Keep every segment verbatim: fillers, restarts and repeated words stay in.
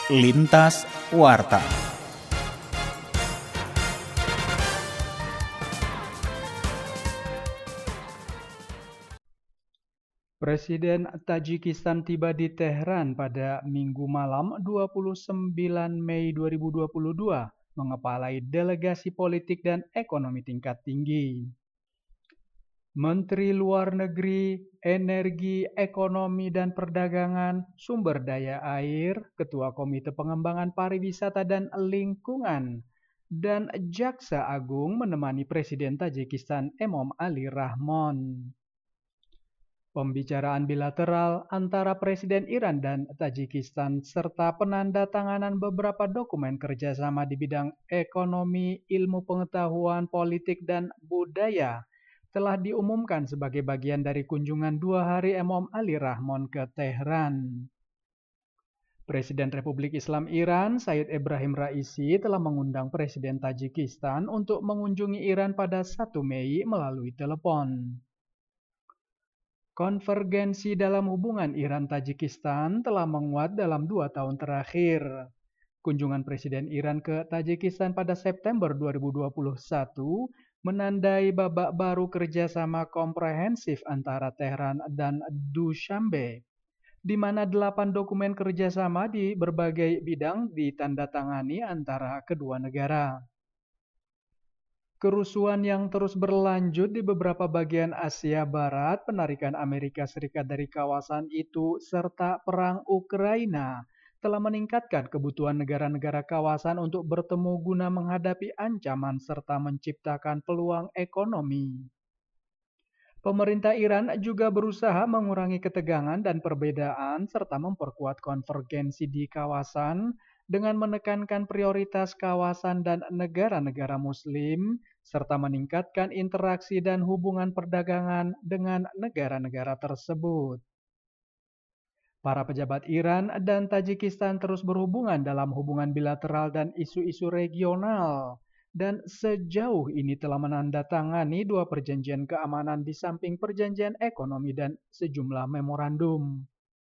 Lintas Warta. Presiden Tajikistan tiba di Tehran pada Minggu malam dua puluh sembilan Mei dua ribu dua puluh dua, mengepalai delegasi politik dan ekonomi tingkat tinggi. Menteri Luar Negeri, Energi, Ekonomi dan Perdagangan, Sumber Daya Air, Ketua Komite Pengembangan Pariwisata dan Lingkungan, dan Jaksa Agung menemani Presiden Tajikistan Emomali Rahmon. Pembicaraan bilateral antara Presiden Iran dan Tajikistan serta penandatanganan beberapa dokumen kerjasama di bidang ekonomi, ilmu pengetahuan, politik, dan budaya telah diumumkan sebagai bagian dari kunjungan dua hari Emomali Rahmon ke Tehran. Presiden Republik Islam Iran, Said Ebrahim Raisi, telah mengundang Presiden Tajikistan untuk mengunjungi Iran pada satu Mei melalui telepon. Konvergensi dalam hubungan Iran-Tajikistan telah menguat dalam dua tahun terakhir. Kunjungan Presiden Iran ke Tajikistan pada September dua ribu dua puluh satu menandai babak baru kerjasama komprehensif antara Tehran dan Dushanbe, di mana delapan dokumen kerjasama di berbagai bidang ditandatangani antara kedua negara. Kerusuhan yang terus berlanjut di beberapa bagian Asia Barat, penarikan Amerika Serikat dari kawasan itu, serta perang Ukraina telah meningkatkan kebutuhan negara-negara kawasan untuk bertemu guna menghadapi ancaman serta menciptakan peluang ekonomi. Pemerintah Iran juga berusaha mengurangi ketegangan dan perbedaan serta memperkuat konvergensi di kawasan dengan menekankan prioritas kawasan dan negara-negara Muslim, serta meningkatkan interaksi dan hubungan perdagangan dengan negara-negara tersebut. Para pejabat Iran dan Tajikistan terus berhubungan dalam hubungan bilateral dan isu-isu regional, dan sejauh ini telah menandatangani dua perjanjian keamanan di samping perjanjian ekonomi dan sejumlah memorandum.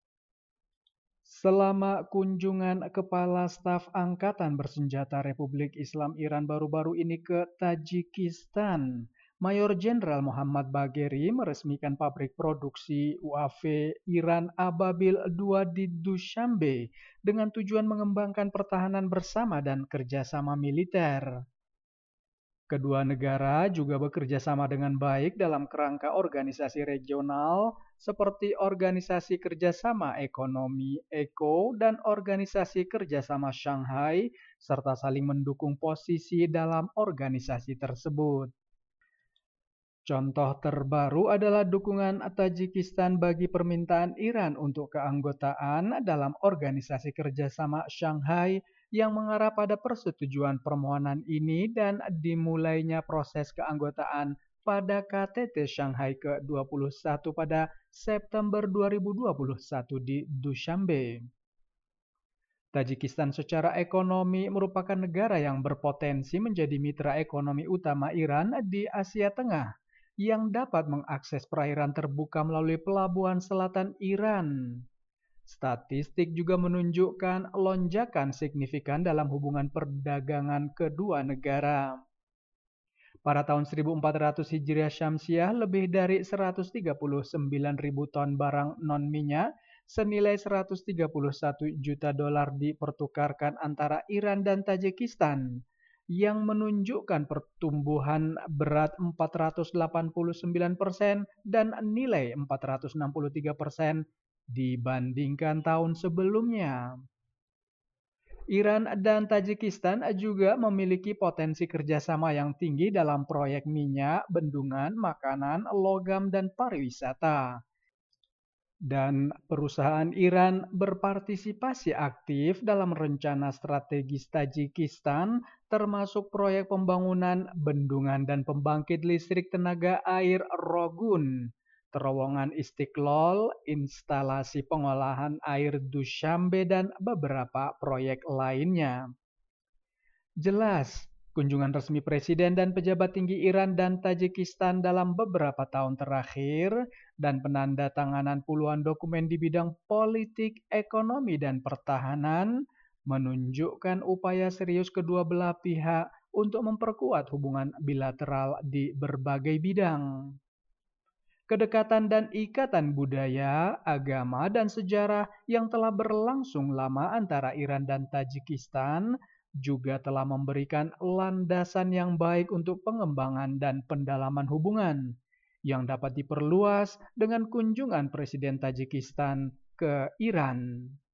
Selama kunjungan Kepala Staf Angkatan Bersenjata Republik Islam Iran baru-baru ini ke Tajikistan, Mayor Jenderal Muhammad Bagheri meresmikan pabrik produksi U A V Iran Ababil dua di Dushanbe dengan tujuan mengembangkan pertahanan bersama dan kerjasama militer. Kedua negara juga bekerja sama dengan baik dalam kerangka organisasi regional seperti Organisasi Kerjasama Ekonomi E C O dan Organisasi Kerjasama Shanghai, serta saling mendukung posisi dalam organisasi tersebut. Contoh terbaru adalah dukungan Tajikistan bagi permintaan Iran untuk keanggotaan dalam Organisasi Kerjasama Shanghai yang mengarah pada persetujuan permohonan ini dan dimulainya proses keanggotaan pada K T T Shanghai ke dua puluh satu pada September dua ribu dua puluh satu di Dushanbe. Tajikistan secara ekonomi merupakan negara yang berpotensi menjadi mitra ekonomi utama Iran di Asia Tengah, yang dapat mengakses perairan terbuka melalui pelabuhan selatan Iran. Statistik juga menunjukkan lonjakan signifikan dalam hubungan perdagangan kedua negara. Pada tahun seribu empat ratus Hijriah Syamsiah, lebih dari seratus tiga puluh sembilan ribu ton barang non-minyak senilai seratus tiga puluh satu juta dolar dipertukarkan antara Iran dan Tajikistan, yang menunjukkan pertumbuhan berat empat ratus delapan puluh sembilan persen dan nilai empat ratus enam puluh tiga persen dibandingkan tahun sebelumnya. Iran dan Tajikistan juga memiliki potensi kerjasama yang tinggi dalam proyek minyak, bendungan, makanan, logam, dan pariwisata. Dan perusahaan Iran berpartisipasi aktif dalam rencana strategis Tajikistan, termasuk proyek pembangunan bendungan dan pembangkit listrik tenaga air Rogun, terowongan Istiqlal, instalasi pengolahan air Dushanbe, dan beberapa proyek lainnya. Jelas, kunjungan resmi Presiden dan pejabat tinggi Iran dan Tajikistan dalam beberapa tahun terakhir dan penandatanganan puluhan dokumen di bidang politik, ekonomi, dan pertahanan menunjukkan upaya serius kedua belah pihak untuk memperkuat hubungan bilateral di berbagai bidang. Kedekatan dan ikatan budaya, agama, dan sejarah yang telah berlangsung lama antara Iran dan Tajikistan juga telah memberikan landasan yang baik untuk pengembangan dan pendalaman hubungan yang dapat diperluas dengan kunjungan Presiden Tajikistan ke Iran.